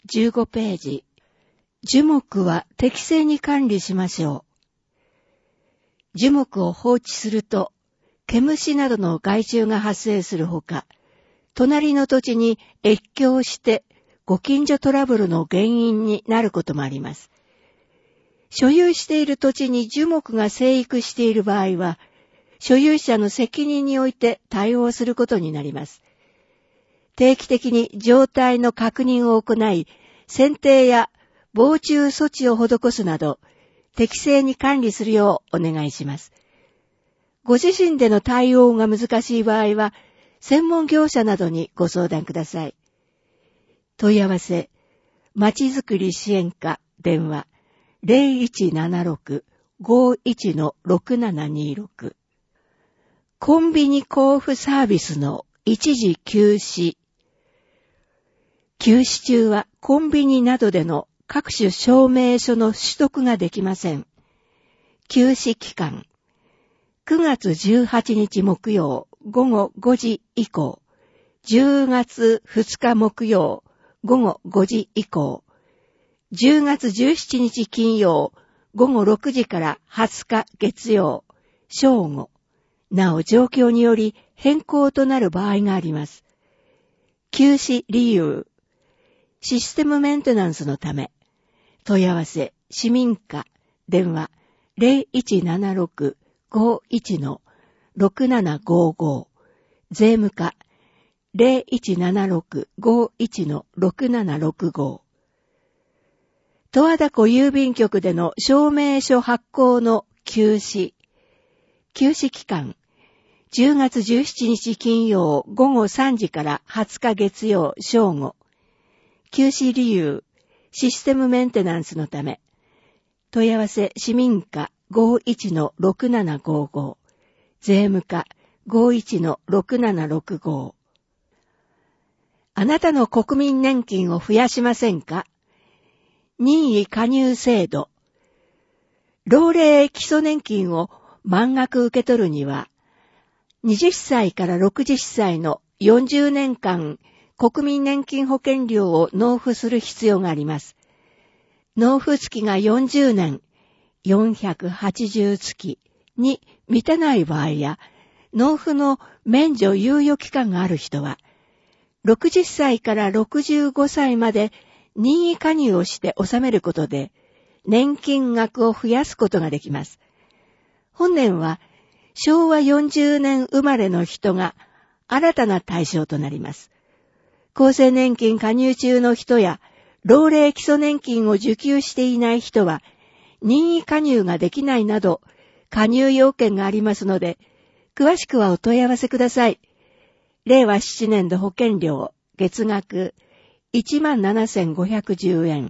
15ページ。樹木は適正に管理しましょう。樹木を放置すると、毛虫などの害虫が発生するほか、隣の土地に越境してご近所トラブルの原因になることもあります。所有している土地に樹木が生育している場合は、所有者の責任において対応することになります。定期的に状態の確認を行い、剪定や防虫措置を施すなど、適正に管理するようお願いします。ご自身での対応が難しい場合は、専門業者などにご相談ください。問い合わせ、まちづくり支援課電話 0176-51-6726 コンビニ交付サービスの一時休止。休止中はコンビニなどでの各種証明書の取得ができません。休止期間。9月18日木曜午後5時以降、10月2日木曜午後5時以降、10月17日金曜午後6時から20日月曜正午、なお状況により変更となる場合があります。休止理由、システムメンテナンスのため、問い合わせ、市民課、電話0176-51-6755、税務課0176-51-6765、十和田湖郵便局での証明書発行の休止。休止期間、10月17日金曜午後3時から20日月曜正午。休止理由、システムメンテナンスのため。問い合わせ市民課 51-6755、税務課 51-6765。あなたの国民年金を増やしませんか？任意加入制度。老齢基礎年金を満額受け取るには、20歳から60歳の40年間国民年金保険料を納付する必要があります。納付月が40年、480月に満たない場合や、納付の免除猶予期間がある人は、60歳から65歳まで任意加入をして納めることで、年金額を増やすことができます。本年は、昭和40年生まれの人が新たな対象となります。厚生年金加入中の人や、老齢基礎年金を受給していない人は、任意加入ができないなど、加入要件がありますので、詳しくはお問い合わせください。令和7年度保険料、月額 17,510 円。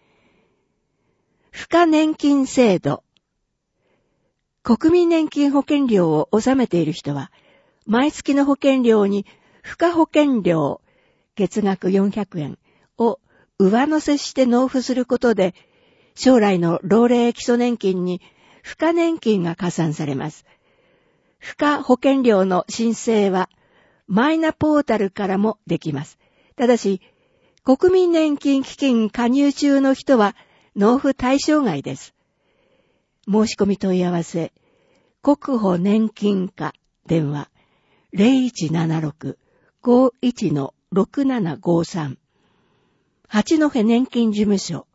付加年金制度。国民年金保険料を納めている人は、毎月の保険料に付加保険料、月額400円を上乗せして納付することで、将来の老齢基礎年金に付加年金が加算されます。付加保険料の申請は、マイナポータルからもできます。ただし、国民年金基金加入中の人は納付対象外です。申し込み問い合わせ、国保年金課電話 0176-51-6753 八戸年金事務所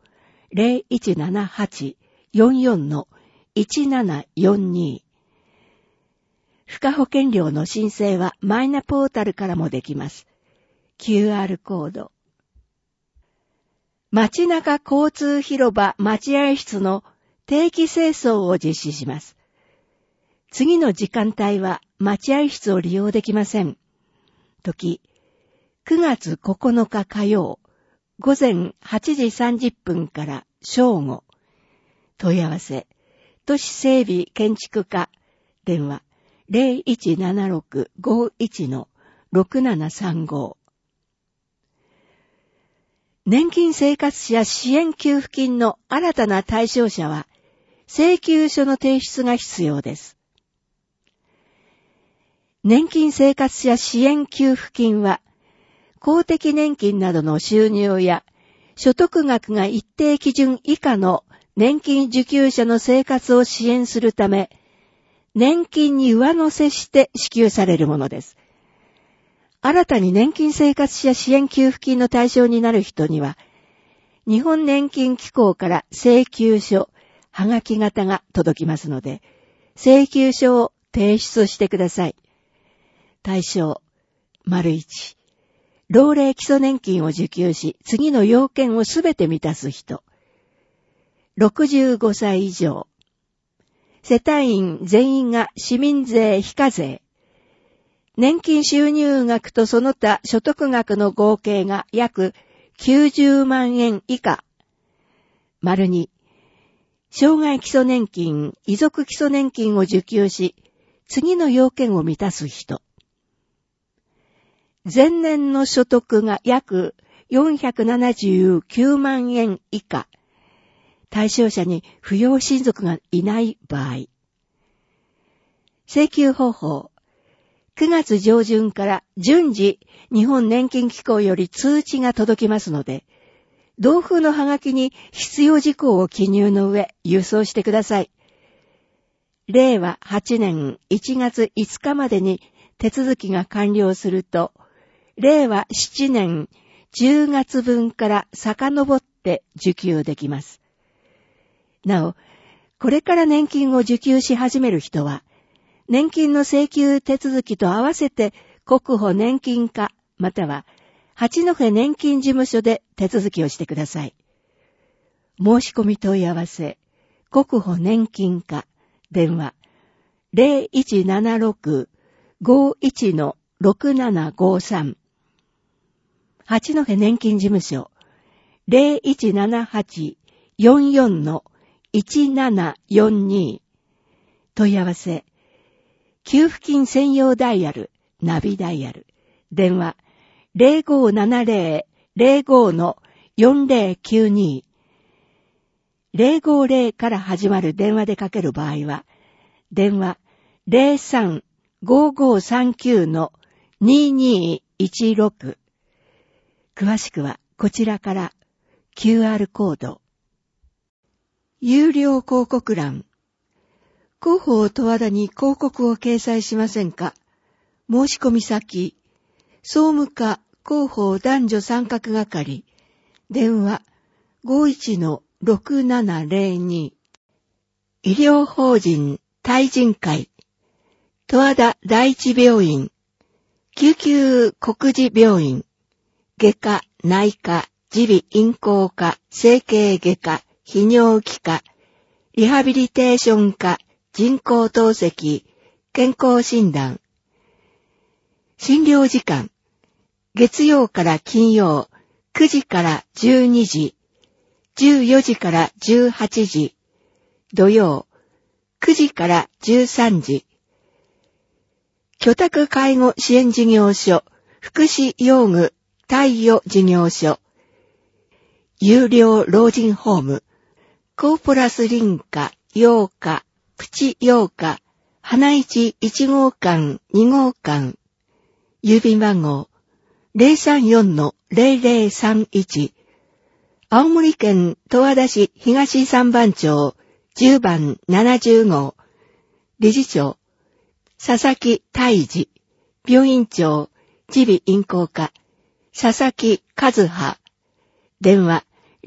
0178-44-1742 付加保険料の申請はマイナポータルからもできます。QR コード。街中交通広場待合室の定期清掃を実施します。次の時間帯は待合室を利用できません。時、9月9日火曜、午前8時30分から正午。問い合わせ、都市整備建築課、電話0176-51-6735。年金生活者支援給付金の新たな対象者は、請求書の提出が必要です。年金生活者支援給付金は、公的年金などの収入や所得額が一定基準以下の年金受給者の生活を支援するため、年金に上乗せして支給されるものです。新たに年金生活者支援給付金の対象になる人には、日本年金機構から請求書、はがき型が届きますので、請求書を提出してください。対象、1、老齢基礎年金を受給し、次の要件をすべて満たす人。65歳以上。世帯員全員が市民税非課税。年金収入額とその他所得額の合計が約90万円以下。2、障害基礎年金、遺族基礎年金を受給し、次の要件を満たす人。前年の所得が約479万円以下。対象者に扶養親族がいない場合。請求方法。9月上旬から順次日本年金機構より通知が届きますので、同封のハガキに必要事項を記入の上、郵送してください。令和8年1月5日までに手続きが完了すると、令和7年10月分から遡って受給できます。なお、これから年金を受給し始める人は、年金の請求手続きと合わせて国保年金課または八戸年金事務所で手続きをしてください。申し込み問い合わせ、国保年金課、電話 0176-51-6753 八戸年金事務所 0178-44-1742 問い合わせ、給付金専用ダイヤル、ナビダイヤル、電話 0570-05-4092 050から始まる電話でかける場合は、電話 03-5539-2216 詳しくはこちらから QR コード。有料広告欄。広報十和田に広告を掲載しませんか？申し込み先、総務課広報男女参画係、電話 51-6702 医療法人対人会、十和田第一病院、救急国事病院、外科、内科、耳鼻咽喉科、整形外科、泌尿器科、リハビリテーション科、人工透析、健康診断。診療時間、月曜から金曜、9時から12時、14時から18時、土曜、9時から13時。居宅介護支援事業所、福祉用具貸与事業所、有料老人ホーム、コーポラス林家、洋家、プチ洋家、花市1号館、2号館、郵便番号 034-0031、青森県十和田市東三番町10番70号、理事長、佐々木大治、病院長、耳鼻咽喉科、佐々木和葉、電話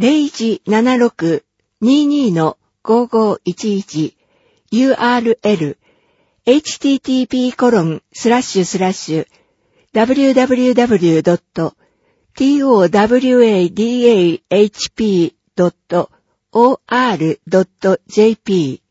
0176-22-5511、URL http://www.towadahp.or.jp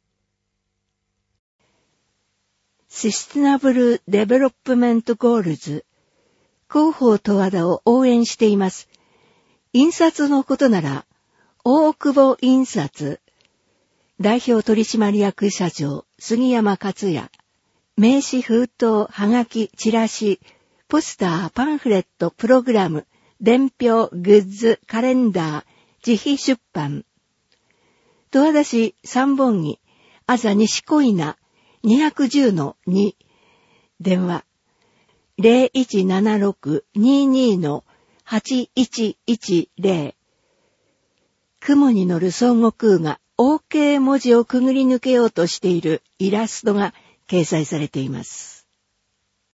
サステナブルデベロップメントゴールズ広報十和田を応援しています。印刷のことなら大久保印刷代表取締役社長、杉山克也。名刺、封筒、はがき、チラシ、ポスター、パンフレット、プログラム、伝票、グッズ、カレンダー、自費出版。十和田市三本木、あざ西小稲、210-2。電話、0176-22-8110。 雲に乗る孫悟空が OK 文字をくぐり抜けようとしているイラストが掲載されています。